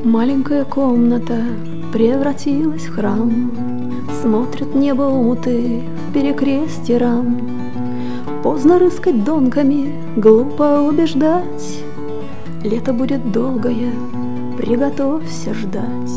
Маленькая комната превратилась в храм, Смотрят небо умуты в перекрестье рам. Поздно рыскать донками, глупо убеждать, Лето будет долгое, приготовься ждать.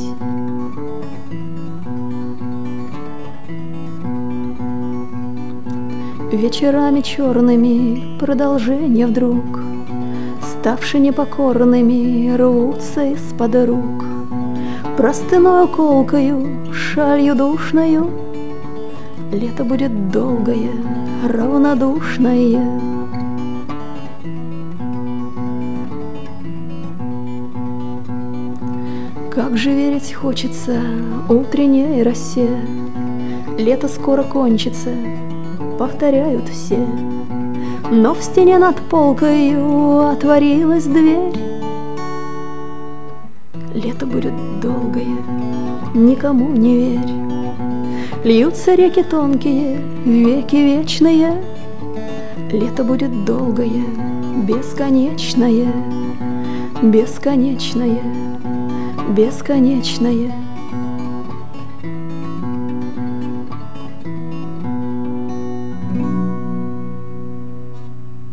Вечерами черными продолжения вдруг, ставшие непокорными, рвутся из-под рук. Простыною колкою, шалью душною лето будет долгое, равнодушное. Как же верить хочется утренней росе, лето скоро кончится, повторяют все. Но в стене над полкою отворилась дверь. Лето будет долгое, никому не верь. Льются реки тонкие, веки вечные. Лето будет долгое, бесконечное, бесконечное, бесконечное.